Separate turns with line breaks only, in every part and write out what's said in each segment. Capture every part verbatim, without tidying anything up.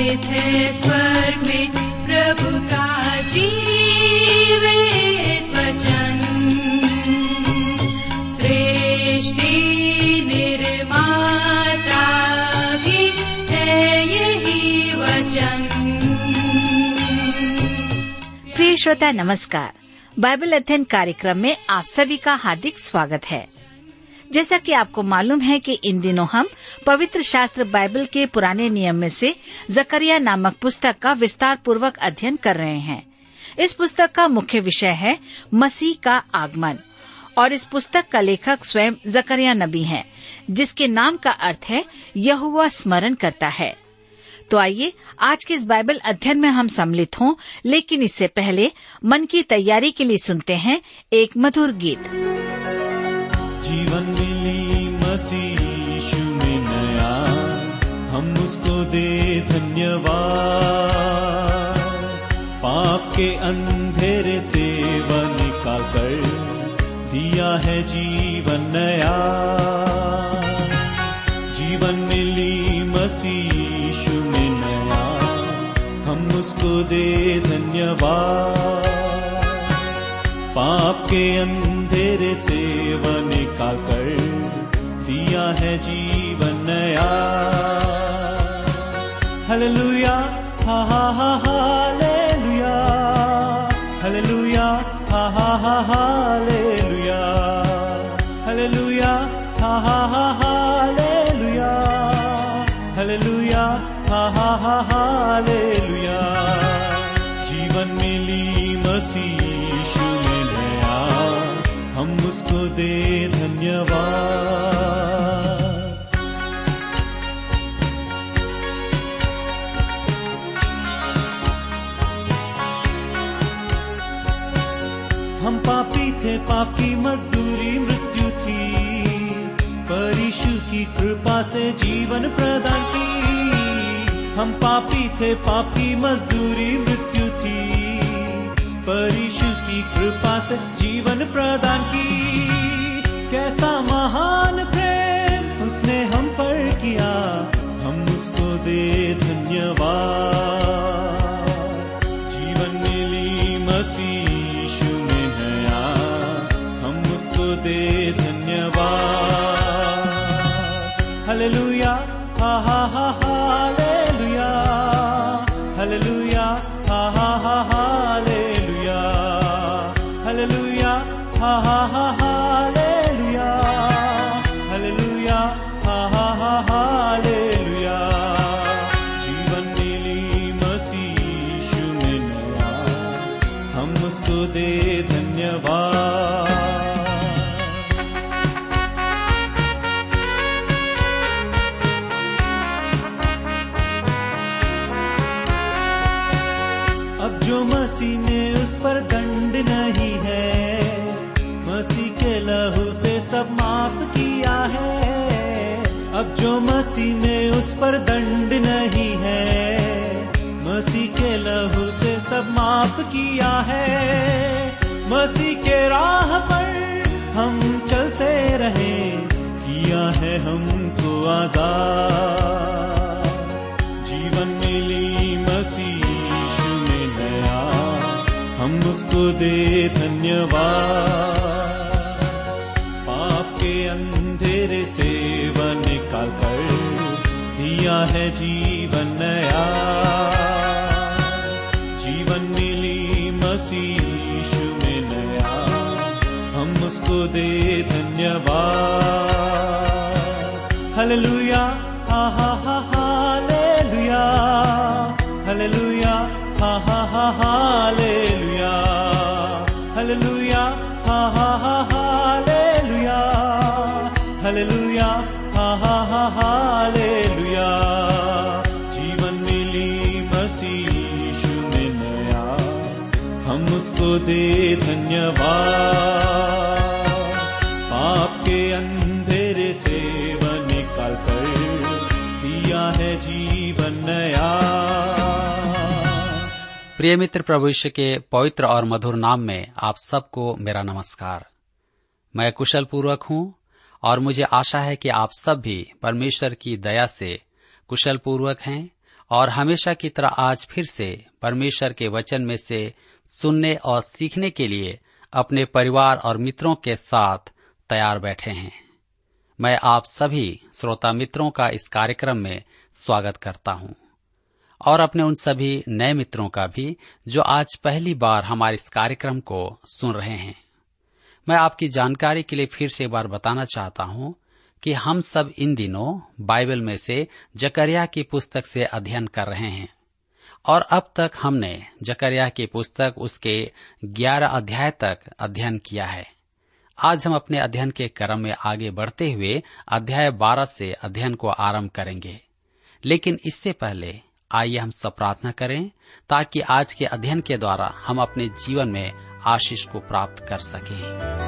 निहित है स्वर्ग में प्रभु का जीवित वचन। सृष्टि निर्माता भी है यही वचन।
प्रिय श्रोता नमस्कार। बाइबल अध्ययन कार्यक्रम में आप सभी का हार्दिक स्वागत है। जैसा कि आपको मालूम है कि इन दिनों हम पवित्र शास्त्र बाइबल के पुराने नियम में से जकरिया नामक पुस्तक का विस्तार पूर्वक अध्ययन कर रहे हैं। इस पुस्तक का मुख्य विषय है मसीह का आगमन और इस पुस्तक का लेखक स्वयं जकरिया नबी हैं, जिसके नाम का अर्थ है यहोवा स्मरण करता है। तो आइए आज के इस बाइबल अध्ययन में हम सम्मिलित हों, लेकिन इससे पहले मन की तैयारी के लिए सुनते हैं एक मधुर गीत।
जीवन मिली मसीह यीशु में नया, हम उसको दे धन्यवाद। पाप के अंधेरे से वह निकाल कर दिया है जीवन नया। जीवन मिली मसीह यीशु में नया, हम उसको दे धन्यवाद। पाप के अंधेरे से वह निकाल कर दिया है जीवन नया। हालेलुया, हा हा हा हालेलुया, हालेलुया, हा हा हा हालेलुया, हालेलुया, हा हा हा हालेलुया, हालेलुया, हा हा हा हालेलुया। जीवन मिली मसीह हम उसको दे धन्यवाद। हम पापी थे, पापी मजदूरी मृत्यु थी, पर यीशु की कृपा से जीवन प्रदान की। हम पापी थे, पापी मजदूरी मृत्यु थी, पर यीशु की कृपा से जीवन प्रदान की। कैसा महान प्रेम उसने हम पर किया, हम उसको दे धन्यवाद। जीवन मिली मसीह यीशु में नया, हम उसको दे धन्यवाद। हालेलुया, हा हा हा हालेलुया, हालेलुया, हा हा हा हालेलुया, हालेलुया, हा हा हा हालेलुया, हालेलुया, हा हा हा हालेलुया। जीवन मिली मसीह यीशु में नया, हम उसको दे धन्यवाद। अब जो मसीह ने उस पर दंड नहीं है, मसीह के लहू से सब माफ किया है। अब जो मसीह ने उस पर दंड नहीं है, मसीह के लहू से सब माफ किया है। मसीह के राह पर हम चलते रहे, किया है हमको आजाद। जीवन मिली मसीह यीशु में नया, हम उसको दे धन्यवाद। पाप के अंधेरे से वह निकाल कर दिया है जीवन नया। जीवन मिली मसीह यीशु में नया, हम उसको दे धन्यवाद। हालेलुया, हा हा हा हालेलुया, हालेलुया, हा हा हा हालेलुया, हालेलुया, हा हा हा हालेलुया, हालेलुया, हा हा हा हालेलुया। जीवन मिली मसीह यीशु में नया, हम उसको दे धन्यवाद। पाप के अंधेरे से वह निकाल कर दिया है जीवन नया।
प्रिय मित्र, प्रभु यीशु के पवित्र और मधुर नाम में आप सबको मेरा नमस्कार। मैं कुशल पूर्वक हूँ और मुझे आशा है कि आप सब भी परमेश्वर की दया से कुशल पूर्वक हैं और हमेशा की तरह आज फिर से परमेश्वर के वचन में से सुनने और सीखने के लिए अपने परिवार और मित्रों के साथ तैयार बैठे हैं। मैं आप सभी श्रोता मित्रों का इस कार्यक्रम में स्वागत करता हूं और अपने उन सभी नए मित्रों का भी जो आज पहली बार हमारे इस कार्यक्रम को सुन रहे हैं। मैं आपकी जानकारी के लिए फिर से एक बार बताना चाहता हूं कि हम सब इन दिनों बाइबल में से जकरिया की पुस्तक से अध्ययन कर रहे हैं और अब तक हमने जकरिया की पुस्तक उसके ग्यारह अध्याय तक अध्ययन किया है। आज हम अपने अध्ययन के क्रम में आगे बढ़ते हुए अध्याय बारह से अध्ययन को आरंभ करेंगे, लेकिन इससे पहले आइए हम सब प्रार्थना करें ताकि आज के अध्ययन के द्वारा हम अपने जीवन में आशीष को प्राप्त कर सकें।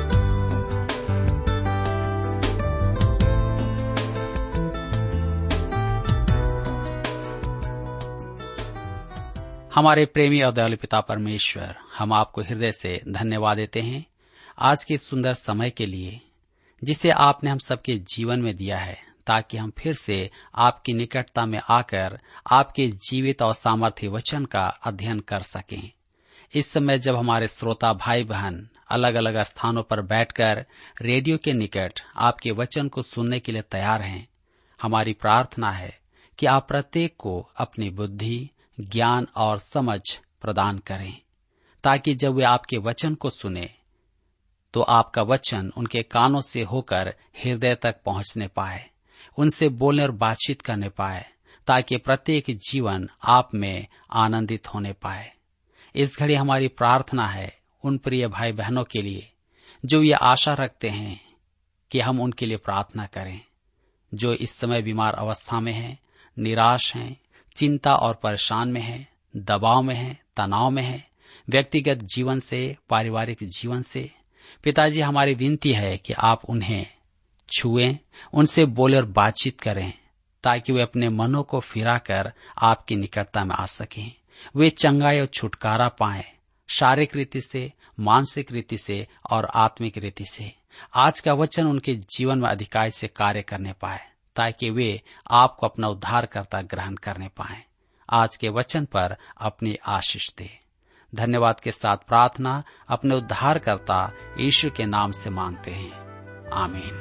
हमारे प्रेमी और दयालु पिता परमेश्वर, हम आपको हृदय से धन्यवाद देते हैं आज के सुंदर समय के लिए जिसे आपने हम सबके जीवन में दिया है, ताकि हम फिर से आपकी निकटता में आकर आपके जीवित और सामर्थ्य वचन का अध्ययन कर सकें। इस समय जब हमारे श्रोता भाई बहन अलग अलग स्थानों पर बैठकर रेडियो के निकट आपके वचन को सुनने के लिए तैयार हैं, हमारी प्रार्थना है कि आप प्रत्येक को अपनी बुद्धि, ज्ञान और समझ प्रदान करें, ताकि जब वे आपके वचन को सुने तो आपका वचन उनके कानों से होकर हृदय तक पहुंचने पाए, उनसे बोलने और बातचीत करने पाए, ताकि प्रत्येक जीवन आप में आनंदित होने पाए। इस घड़ी हमारी प्रार्थना है उन प्रिय भाई बहनों के लिए जो ये आशा रखते हैं कि हम उनके लिए प्रार्थना करें, जो इस समय बीमार अवस्था में हैं, निराश हैं, चिंता और परेशान में है, दबाव में है, तनाव में है, व्यक्तिगत जीवन से, पारिवारिक जीवन से। पिताजी, हमारी विनती है कि आप उन्हें छुएं, उनसे बोले और बातचीत करें, ताकि वे अपने मनों को फिराकर आपकी निकटता में आ सकें, वे चंगाई और छुटकारा पाएं, शारीरिक रीति से, मानसिक रीति से और आत्मिक रीति से। आज का वचन उनके जीवन में अधिकारी से कार्य करने पाए, ताकि वे आपको अपना उद्धारकर्ता ग्रहण करने पाएं। आज के वचन पर अपनी आशीष दे। धन्यवाद के साथ प्रार्थना अपने उद्धारकर्ता यीशु के नाम से मांगते हैं, आमीन।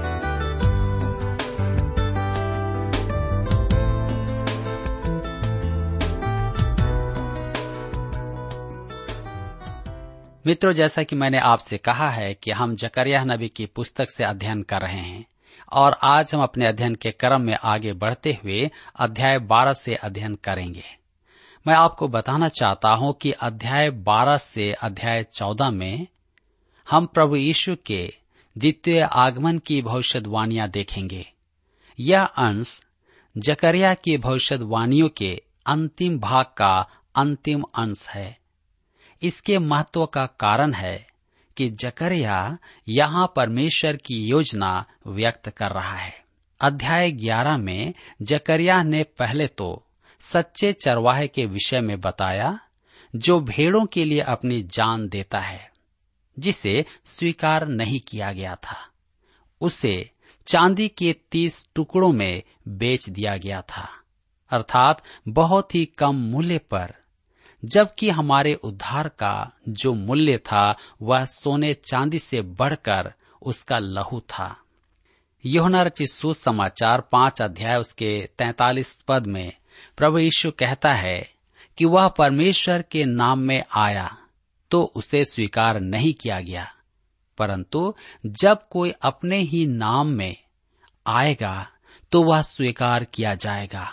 मित्रों, जैसा कि मैंने आपसे कहा है कि हम जकरिया नबी की पुस्तक से अध्ययन कर रहे हैं और आज हम अपने अध्ययन के क्रम में आगे बढ़ते हुए अध्याय बारह से अध्ययन करेंगे। मैं आपको बताना चाहता हूं कि अध्याय बारह से अध्याय चौदह में हम प्रभु यीशु के द्वितीय आगमन की भविष्यवाणियां देखेंगे। यह अंश जकरिया की भविष्यवाणियों के अंतिम भाग का अंतिम अंश है। इसके महत्व का कारण है कि जकरिया यहाँ परमेश्वर की योजना व्यक्त कर रहा है। अध्याय ग्यारह में जकरिया ने पहले तो सच्चे चरवाहे के विषय में बताया, जो भेड़ों के लिए अपनी जान देता है, जिसे स्वीकार नहीं किया गया था। उसे चांदी के तीस टुकड़ों में बेच दिया गया था, अर्थात बहुत ही कम मूल्य पर, जबकि हमारे उद्धार का जो मूल्य था वह सोने चांदी से बढ़कर उसका लहू था। यूहन्ना रचित सुसमाचार पांच अध्याय उसके तैंतालीस पद में प्रभु यीशु कहता है कि वह परमेश्वर के नाम में आया तो उसे स्वीकार नहीं किया गया, परंतु जब कोई अपने ही नाम में आएगा तो वह स्वीकार किया जाएगा।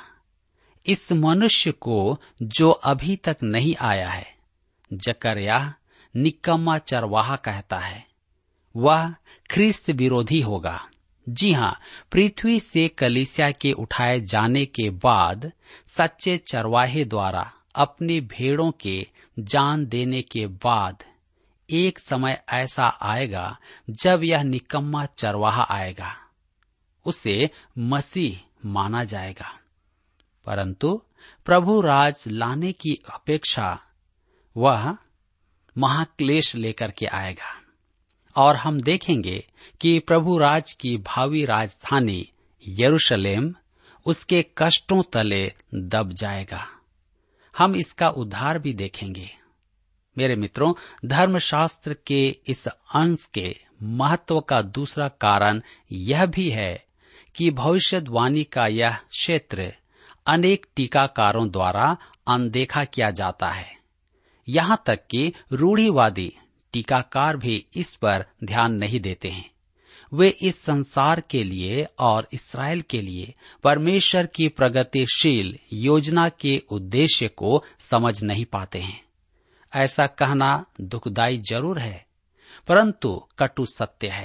इस मनुष्य को जो अभी तक नहीं आया है, जकरिया निकम्मा चरवाहा कहता है। वह ख्रिस्त विरोधी होगा। जी हाँ, पृथ्वी से कलीसिया के उठाए जाने के बाद सच्चे चरवाहे द्वारा अपनी भेड़ों के जान देने के बाद एक समय ऐसा आएगा जब यह निकम्मा चरवाहा आएगा, उसे मसीह माना जाएगा। परंतु प्रभु राज लाने की अपेक्षा वह महाक्लेश लेकर के आएगा और हम देखेंगे कि प्रभु राज की भावी राजधानी यरूशलेम उसके कष्टों तले दब जाएगा। हम इसका उद्धार भी देखेंगे। मेरे मित्रों, धर्मशास्त्र के इस अंश के महत्व का दूसरा कारण यह भी है कि भविष्यवाणी का यह क्षेत्र अनेक टीकाकारों द्वारा अनदेखा किया जाता है। यहाँ तक कि रूढ़िवादी टीकाकार भी इस पर ध्यान नहीं देते हैं। वे इस संसार के लिए और इस्राएल के लिए परमेश्वर की प्रगतिशील योजना के उद्देश्य को समझ नहीं पाते हैं। ऐसा कहना दुखदाई जरूर है, परंतु कटु सत्य है।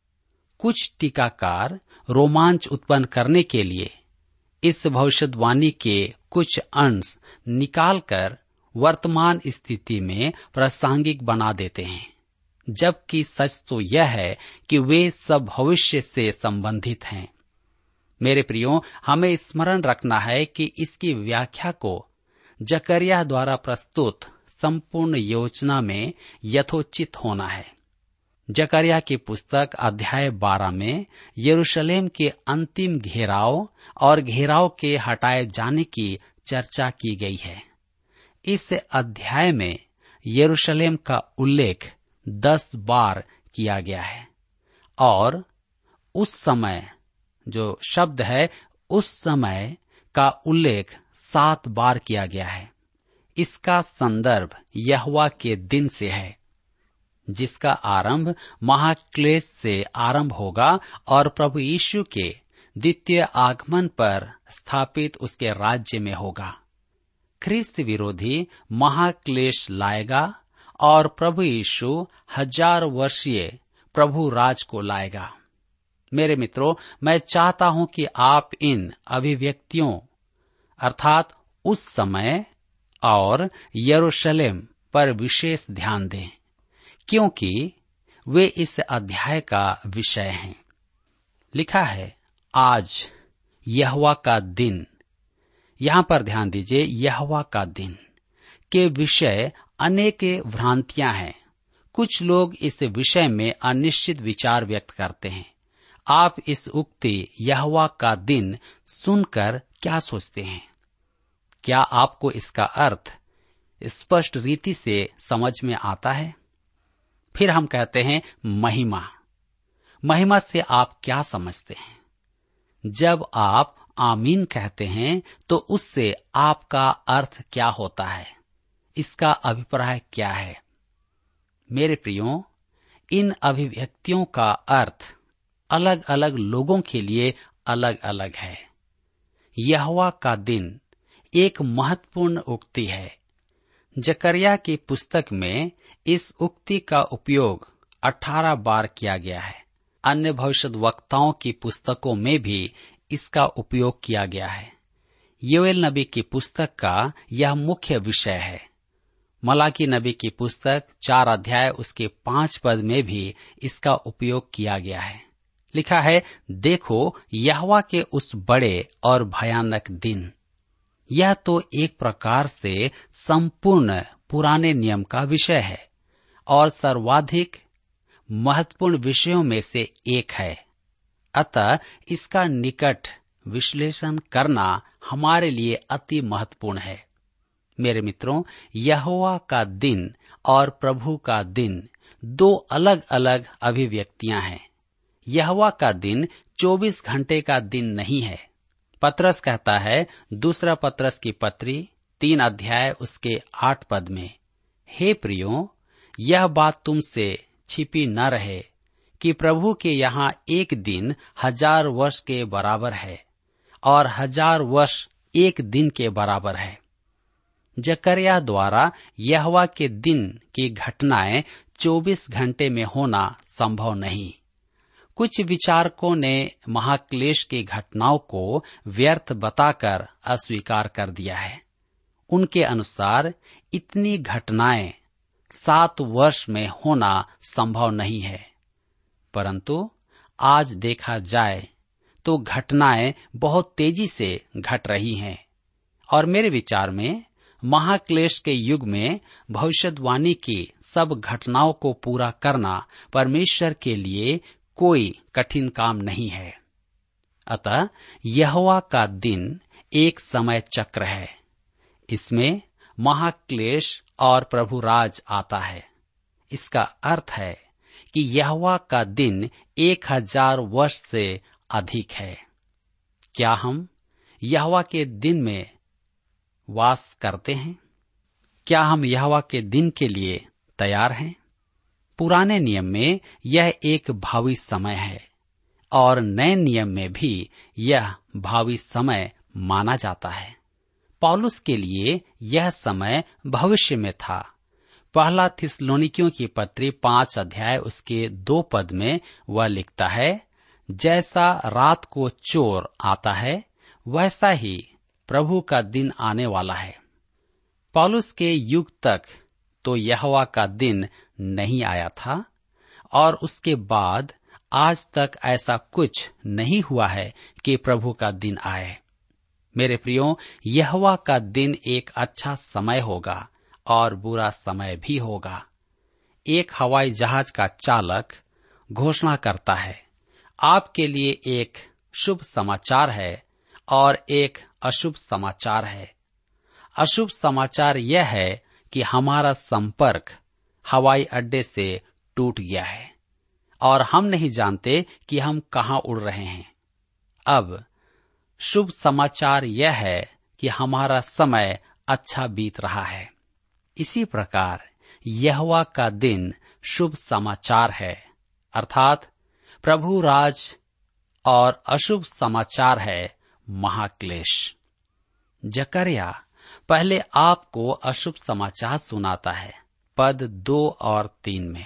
कुछ टीकाकार रोमांच उत्पन्न करने के लिए इस भविष्यवाणी के कुछ अंश निकालकर वर्तमान स्थिति में प्रासंगिक बना देते हैं, जबकि सच तो यह है कि वे सब भविष्य से संबंधित हैं। मेरे प्रियो, हमें स्मरण रखना है कि इसकी व्याख्या को जकरिया द्वारा प्रस्तुत संपूर्ण योजना में यथोचित होना है। जकरिया की पुस्तक अध्याय बारह में यरूशलेम के अंतिम घेराव और घेराव के हटाए जाने की चर्चा की गई है। इस अध्याय में यरूशलेम का उल्लेख दस बार किया गया है और उस समय जो शब्द है उस समय का उल्लेख सात बार किया गया है। इसका संदर्भ यहोवा के दिन से है, जिसका आरंभ महाक्लेश से आरंभ होगा और प्रभु यीशु के द्वितीय आगमन पर स्थापित उसके राज्य में होगा। ख्रिस्त विरोधी महाक्लेश लाएगा और प्रभु यीशु हजार वर्षीय प्रभु राज को लाएगा। मेरे मित्रों, मैं चाहता हूं कि आप इन अभिव्यक्तियों अर्थात उस समय और यरूशलेम पर विशेष ध्यान दें, क्योंकि वे इस अध्याय का विषय हैं। लिखा है, आज यहोवा का दिन। यहाँ पर ध्यान दीजिए, यहोवा का दिन के विषय अनेक भ्रांतियां हैं। कुछ लोग इस विषय में अनिश्चित विचार व्यक्त करते हैं। आप इस उक्ति यहोवा का दिन सुनकर क्या सोचते हैं? क्या आपको इसका अर्थ स्पष्ट रीति से समझ में आता है? फिर हम कहते हैं महिमा। महिमा से आप क्या समझते हैं? जब आप आमीन कहते हैं तो उससे आपका अर्थ क्या होता है? इसका अभिप्राय क्या है? मेरे प्रियो, इन अभिव्यक्तियों का अर्थ अलग अलग लोगों के लिए अलग अलग है। यहोवा का दिन एक महत्वपूर्ण उक्ति है। जकरिया की पुस्तक में इस उक्ति का उपयोग अठारह बार किया गया है। अन्य भविष्यद्वक्ताओं की पुस्तकों में भी इसका उपयोग किया गया है। योएल नबी की पुस्तक का यह मुख्य विषय है। मलाकी नबी की पुस्तक चार अध्याय उसके पांच पद में भी इसका उपयोग किया गया है। लिखा है, देखो यहोवा के उस बड़े और भयानक दिन। यह तो एक प्रकार से संपूर्ण पुराने नियम का विषय है और सर्वाधिक महत्वपूर्ण विषयों में से एक है। अतः इसका निकट विश्लेषण करना हमारे लिए अति महत्वपूर्ण है। मेरे मित्रों, यहोवा का दिन और प्रभु का दिन दो अलग अलग अभिव्यक्तियां हैं। यहोवा का दिन चौबीस घंटे का दिन नहीं है। पतरस कहता है दूसरा पतरस की पत्री तीन अध्याय उसके आठ पद में, हे प्रियो, यह बात तुमसे छिपी न रहे कि प्रभु के यहाँ एक दिन हजार वर्ष के बराबर है और हजार वर्ष एक दिन के बराबर है। जकरिया द्वारा यहोवा के दिन की घटनाएं चौबीस घंटे में होना संभव नहीं। कुछ विचारकों ने महाक्लेश की घटनाओं को व्यर्थ बताकर अस्वीकार कर दिया है। उनके अनुसार इतनी घटनाएं सात वर्ष में होना संभव नहीं है, परंतु आज देखा जाए तो घटनाएं बहुत तेजी से घट रही हैं और मेरे विचार में महाक्लेश के युग में भविष्यवाणी की सब घटनाओं को पूरा करना परमेश्वर के लिए कोई कठिन काम नहीं है। अतः यहोवा का दिन एक समय चक्र है। इसमें महाक्लेश और प्रभु राज आता है। इसका अर्थ है कि यहोवा का दिन एक हजार वर्ष से अधिक है। क्या हम यहोवा के दिन में वास करते हैं? क्या हम यहोवा के दिन के लिए तैयार हैं? पुराने नियम में यह एक भावी समय है और नए नियम में भी यह भावी समय माना जाता है। पौलुस के लिए यह समय भविष्य में था। पहला थिस्सलुनीकियों की पत्री पांच अध्याय उसके दो पद में वह लिखता है, जैसा रात को चोर आता है वैसा ही प्रभु का दिन आने वाला है। पौलुस के युग तक तो यहोवा का दिन नहीं आया था और उसके बाद आज तक ऐसा कुछ नहीं हुआ है कि प्रभु का दिन आए। मेरे प्रियो, यहोवा का दिन एक अच्छा समय होगा और बुरा समय भी होगा। एक हवाई जहाज का चालक घोषणा करता है, आपके लिए एक शुभ समाचार है और एक अशुभ समाचार है। अशुभ समाचार यह है कि हमारा संपर्क हवाई अड्डे से टूट गया है और हम नहीं जानते कि हम कहां उड़ रहे हैं। अब शुभ समाचार यह है कि हमारा समय अच्छा बीत रहा है। इसी प्रकार यहोवा का दिन शुभ समाचार है, अर्थात प्रभु राज, और अशुभ समाचार है महाक्लेश। जकरिया पहले आपको अशुभ समाचार सुनाता है, पद दो और तीन में,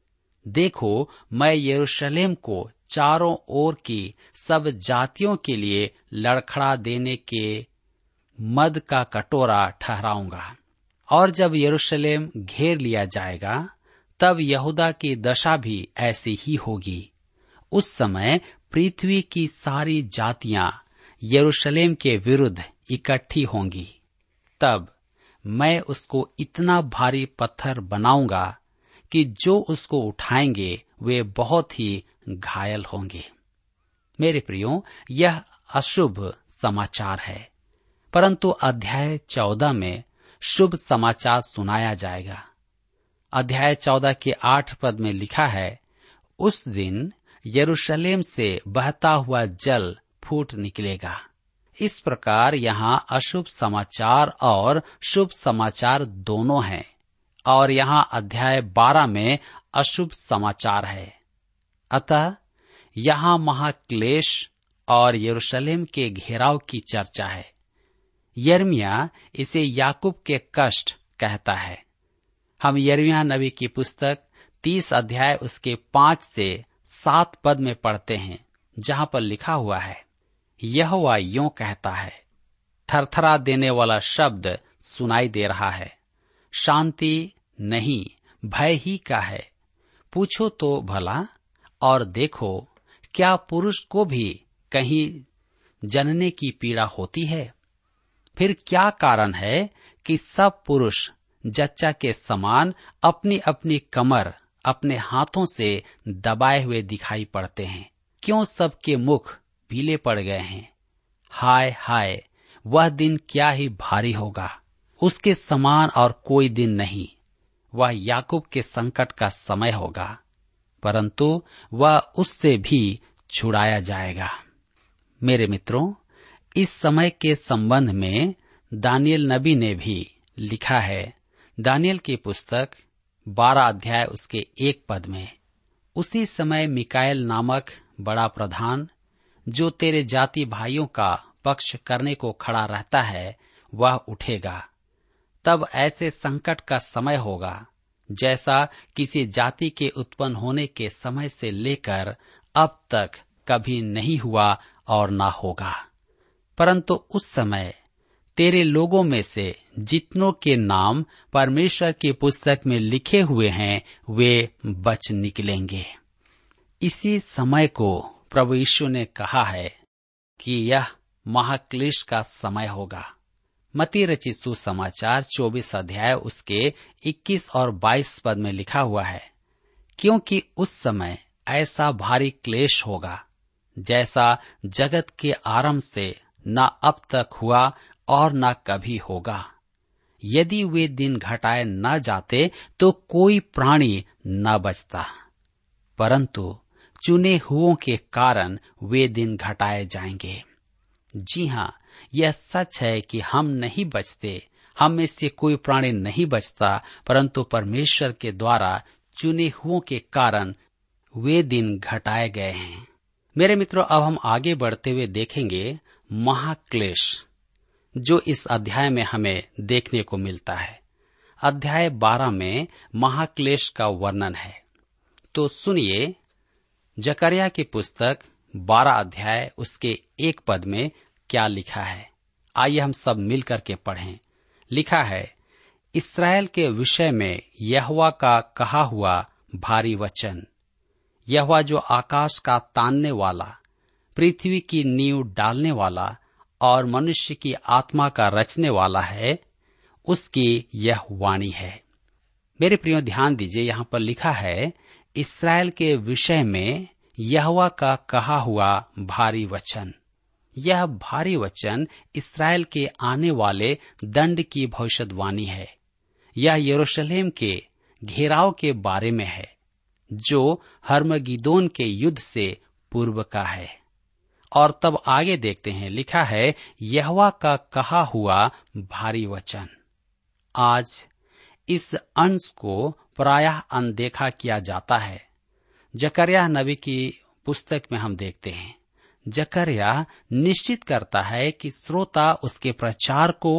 देखो मैं यरूशलेम को चारों ओर की सब जातियों के लिए लड़खड़ा देने के मद का कटोरा ठहराऊंगा, और जब यरूशलेम घेर लिया जाएगा तब यहूदा की दशा भी ऐसी ही होगी। उस समय पृथ्वी की सारी जातियां यरूशलेम के विरुद्ध इकट्ठी होंगी। तब मैं उसको इतना भारी पत्थर बनाऊंगा कि जो उसको उठाएंगे वे बहुत ही घायल होंगे। मेरे प्रियो, यह अशुभ समाचार है, परंतु अध्याय चौदह में शुभ समाचार सुनाया जाएगा। अध्याय चौदह के आठ पद में लिखा है, उस दिन यरूशलेम से बहता हुआ जल फूट निकलेगा। इस प्रकार यहाँ अशुभ समाचार और शुभ समाचार दोनों हैं, और यहाँ अध्याय बारह में अशुभ समाचार है। अतः यहाँ महाक्लेश और यरूशलेम के घेराव की चर्चा है। यिर्मयाह इसे याकूब के कष्ट कहता है। हम यिर्मयाह नबी की पुस्तक तीस अध्याय उसके पांच से सात पद में पढ़ते हैं, जहाँ पर लिखा हुआ है, यहोवा यों कहता है, थरथरा देने वाला शब्द सुनाई दे रहा है, शांति नहीं भय ही का है। पूछो तो भला और देखो, क्या पुरुष को भी कहीं जनने की पीड़ा होती है? फिर क्या कारण है कि सब पुरुष जच्चा के समान अपनी अपनी कमर अपने हाथों से दबाए हुए दिखाई पड़ते हैं? क्यों सबके मुख पीले पड़ गए हैं? हाय हाय, वह दिन क्या ही भारी होगा, उसके समान और कोई दिन नहीं। वह याकूब के संकट का समय होगा, परंतु वह उससे भी छुड़ाया जाएगा। मेरे मित्रों, इस समय के संबंध में दानियल नबी ने भी लिखा है। दानियल की पुस्तक बारह अध्याय उसके एक पद में, उसी समय मिकाएल नामक बड़ा प्रधान, जो तेरे जाति भाइयों का पक्ष करने को खड़ा रहता है, वह उठेगा। तब ऐसे संकट का समय होगा जैसा किसी जाति के उत्पन्न होने के समय से लेकर अब तक कभी नहीं हुआ और ना होगा। परंतु उस समय तेरे लोगों में से जितनों के नाम परमेश्वर की पुस्तक में लिखे हुए हैं, वे बच निकलेंगे। इसी समय को प्रभु यीशु ने कहा है कि यह महाक्लेश का समय होगा। मत्ती रचित सुसमाचार चौबीस अध्याय उसके इक्कीस और बाईस पद में लिखा हुआ है, क्योंकि उस समय ऐसा भारी क्लेश होगा जैसा जगत के आरंभ से न अब तक हुआ और न कभी होगा। यदि वे दिन घटाए न जाते तो कोई प्राणी न बचता, परंतु चुने हुओं के कारण वे दिन घटाए जाएंगे। जी हाँ, यह सच है कि हम नहीं बचते, हम में से कोई प्राणी नहीं बचता, परंतु परमेश्वर के द्वारा चुने हुओं के कारण वे दिन घटाए गए हैं। मेरे मित्रों, अब हम आगे बढ़ते हुए देखेंगे महाक्लेश, जो इस अध्याय में हमें देखने को मिलता है। अध्याय बारह में महाक्लेश का वर्णन है। तो सुनिए, जकरिया की पुस्तक बारह अध्याय उसके एक पद में क्या लिखा है। आइए हम सब मिलकर के पढ़ें। लिखा है, इस्राएल के विषय में यहोवा का कहा हुआ भारी वचन। यहोवा जो आकाश का तानने वाला, पृथ्वी की नींव डालने वाला और मनुष्य की आत्मा का रचने वाला है, उसकी यह वाणी है। मेरे प्रियो, ध्यान दीजिए, यहाँ पर लिखा है इस्राएल के विषय में यहोवा का कहा हुआ भारी वचन। यह भारी वचन इस्राएल के आने वाले दंड की भविष्यवाणी है। यह यरूशलेम के घेराव के बारे में है, जो हर्मगिदोन के युद्ध से पूर्व का है। और तब आगे देखते हैं, लिखा है यहोवा का कहा हुआ भारी वचन। आज इस अंश को प्रायः अनदेखा किया जाता है। जकरिया नबी की पुस्तक में हम देखते हैं, जकरिया निश्चित करता है कि श्रोता उसके प्रचार को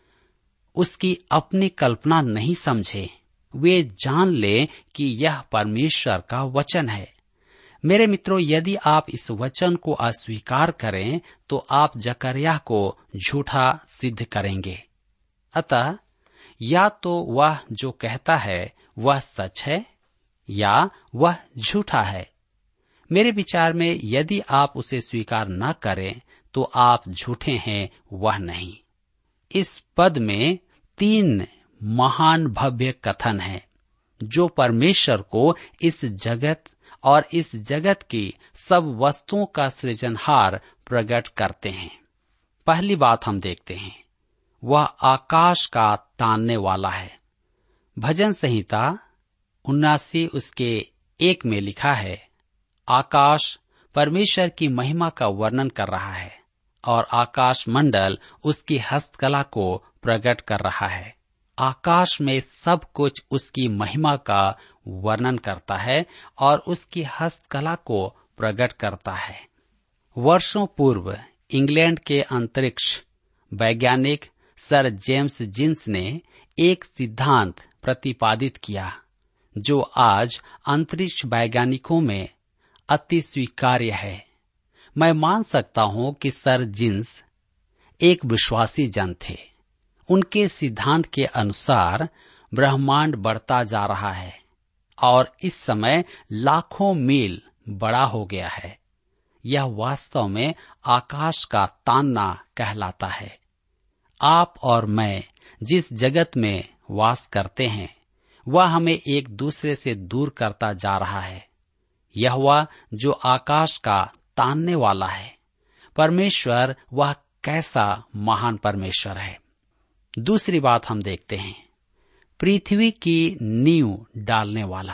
उसकी अपनी कल्पना नहीं समझे, वे जान ले कि यह परमेश्वर का वचन है। मेरे मित्रों, यदि आप इस वचन को अस्वीकार करें तो आप जकरिया को झूठा सिद्ध करेंगे। अतः या तो वह जो कहता है वह सच है या वह झूठा है। मेरे विचार में यदि आप उसे स्वीकार न करें तो आप झूठे हैं, वह नहीं। इस पद में तीन महान भव्य कथन हैं, जो परमेश्वर को इस जगत और इस जगत की सब वस्तुओं का सृजनहार प्रकट करते हैं। पहली बात हम देखते हैं, वह आकाश का तानने वाला है। भजन संहिता उन्नासी उसके एक में लिखा है, आकाश परमेश्वर की महिमा का वर्णन कर रहा है और आकाश मंडल उसकी हस्तकला को प्रकट कर रहा है। आकाश में सब कुछ उसकी महिमा का वर्णन करता है और उसकी हस्तकला को प्रकट करता है। वर्षों पूर्व इंग्लैंड के अंतरिक्ष वैज्ञानिक सर जेम्स जिन्स ने एक सिद्धांत प्रतिपादित किया, जो आज अंतरिक्ष वैज्ञानिकों में अति स्वीकार्य है। मैं मान सकता हूं कि सर जिन्स एक विश्वासी जन थे। उनके सिद्धांत के अनुसार ब्रह्मांड बढ़ता जा रहा है और इस समय लाखों मील बड़ा हो गया है। यह वास्तव में आकाश का तानना कहलाता है। आप और मैं जिस जगत में वास करते हैं, वह हमें एक दूसरे से दूर करता जा रहा है। यहोवा जो आकाश का तानने वाला है, परमेश्वर, वह कैसा महान परमेश्वर है। दूसरी बात हम देखते हैं, पृथ्वी की नींव डालने वाला।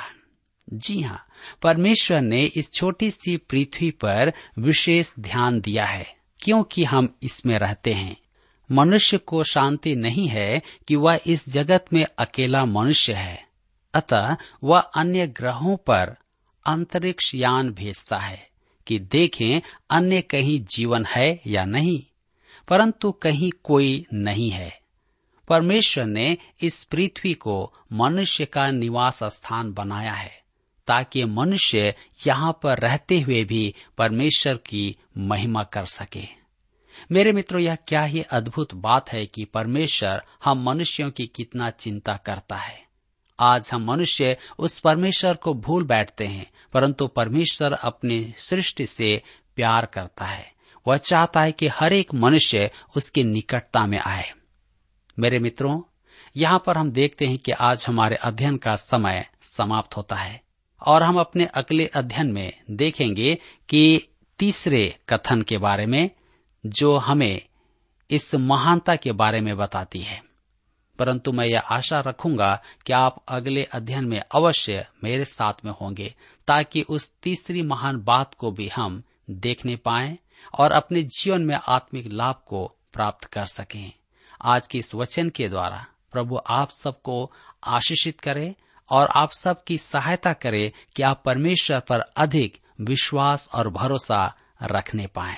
जी हाँ, परमेश्वर ने इस छोटी सी पृथ्वी पर विशेष ध्यान दिया है, क्योंकि हम इसमें रहते हैं। मनुष्य को शांति नहीं है कि वह इस जगत में अकेला मनुष्य है, अतः वह अन्य ग्रहों पर अंतरिक्ष यान भेजता है कि देखें अन्य कहीं जीवन है या नहीं, परंतु कहीं कोई नहीं है। परमेश्वर ने इस पृथ्वी को मनुष्य का निवास स्थान बनाया है, ताकि मनुष्य यहाँ पर रहते हुए भी परमेश्वर की महिमा कर सके। मेरे मित्रों, यह क्या ही अद्भुत बात है कि परमेश्वर हम मनुष्यों की कितना चिंता करता है। आज हम मनुष्य उस परमेश्वर को भूल बैठते हैं, परंतु परमेश्वर अपनी सृष्टि से प्यार करता है। वह चाहता है कि हर एक मनुष्य उसकी निकटता में आए। मेरे मित्रों, यहाँ पर हम देखते हैं कि आज हमारे अध्ययन का समय समाप्त होता है और हम अपने अगले अध्ययन में देखेंगे कि तीसरे कथन के बारे में जो हमें इस महानता के बारे में बताती है। परंतु मैं यह आशा रखूंगा कि आप अगले अध्ययन में अवश्य मेरे साथ में होंगे, ताकि उस तीसरी महान बात को भी हम देखने पाएं और अपने जीवन में आत्मिक लाभ को प्राप्त कर सकें। आज के इस वचन के द्वारा प्रभु आप सबको आशीषित करे और आप सबकी सहायता करे कि आप परमेश्वर पर अधिक विश्वास और भरोसा रखने पाएं।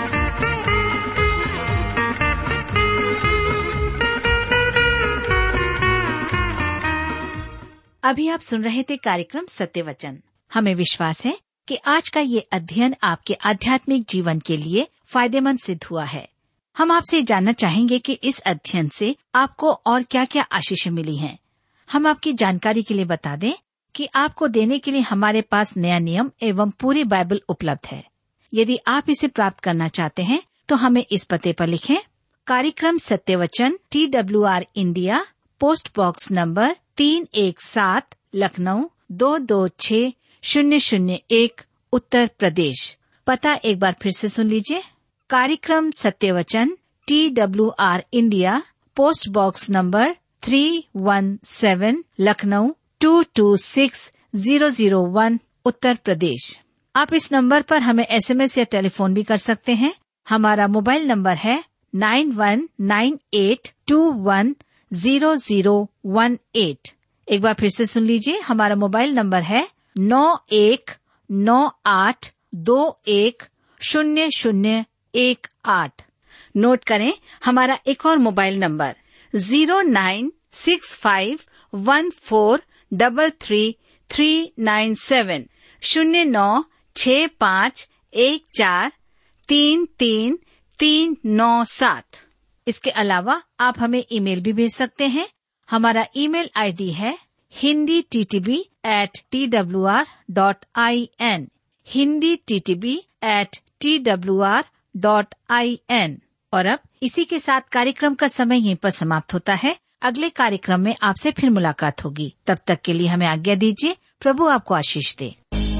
अभी आप सुन रहे थे कार्यक्रम सत्य वचन। हमें विश्वास है कि आज का ये अध्ययन आपके आध्यात्मिक जीवन के लिए फायदेमंद सिद्ध हुआ है। हम आपसे जानना चाहेंगे कि इस अध्ययन से आपको और क्या क्या आशीषें मिली हैं। हम आपकी जानकारी के लिए बता दें कि आपको देने के लिए हमारे पास नया नियम एवं पूरी बाइबल उपलब्ध है। यदि आप इसे प्राप्त करना चाहते हैं तो हमें इस पते पर लिखें। कार्यक्रम सत्य वचन, T W R India, post box number तीन एक सात, लखनऊ दो दो छः शून्य शून्य एक, उत्तर प्रदेश। पता एक बार फिर से सुन लीजिए। कार्यक्रम सत्य वचन, T W R India, post box number three one seven, Lucknow two two six zero zero one, Uttar Pradesh. आप इस नंबर पर हमें एसएमएस या टेलीफोन भी कर सकते हैं। हमारा मोबाइल नंबर है nine one nine eight two one zero zero one eight. एक बार फिर से सुन लीजिए। हमारा मोबाइल नंबर है नौ एक नौ आठ दो एक शून्य शून्य एक आठ। नोट करें हमारा एक और mobile number zero nine six five one four double three three nine seven, शून्य नौ छः पाँच एक चार तीन तीन तीन नौ सात। इसके अलावा आप हमें ईमेल भी भेज सकते हैं। हमारा ईमेल आईडी है Hindi T T B at T W R dot I N, Hindi T T B at T W R dot I N. और अब इसी के साथ कार्यक्रम का समय यहीं पर समाप्त होता है। अगले कार्यक्रम में आपसे फिर मुलाकात होगी। तब तक के लिए हमें आज्ञा दीजिए। प्रभु आपको आशीष दे।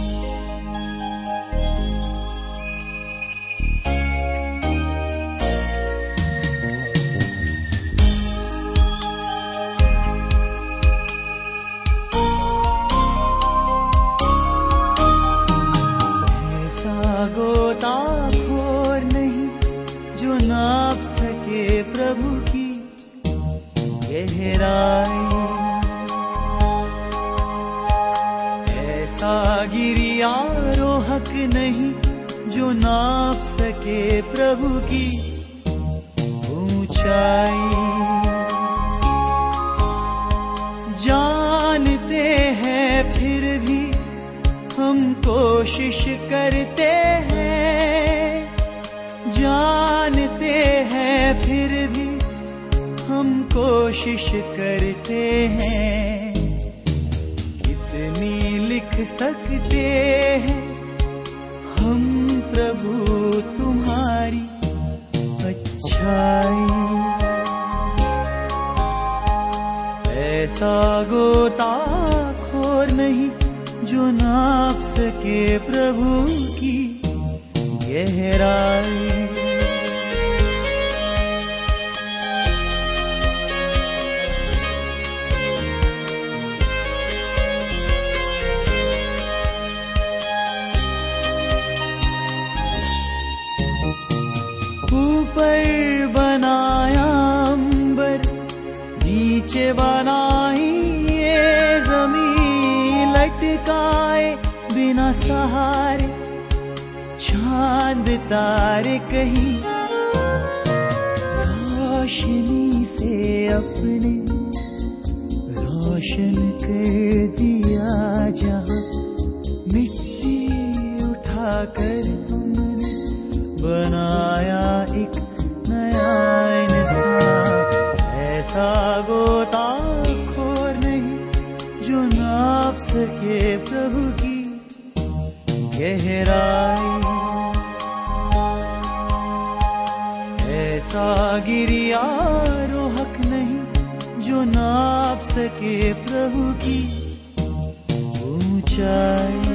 गोताखोर नहीं जो नाप सके प्रभु की गहराई, ऐसा गिरियारोहक नहीं जो नाप सके प्रभु की ऊंचाई। जानते हैं फिर भी हम कोशिश करते हैं, जानते हैं फिर भी हम कोशिश करते हैं। कितनी लिख सकते हैं हम प्रभु तुम्हारी अच्छाई, ऐसा गोताखोर नहीं जो नाप सके प्रभु की गहराई। ऊपर बनाया अंबर, नीचे बनाई ये जमीन, लटकाए बिना सहारे चांद तारे कहीं, रोशनी से अपने रोशन कर दिया जहां, मिट्टी उठाकर तुमने बनाया एक नया इंसान। ऐसा गोताखोर नहीं जो नाप सके प्रभु की गहराई, ऐसा गिरियारोहक नहीं जो नाप सके प्रभु की ऊंचाई।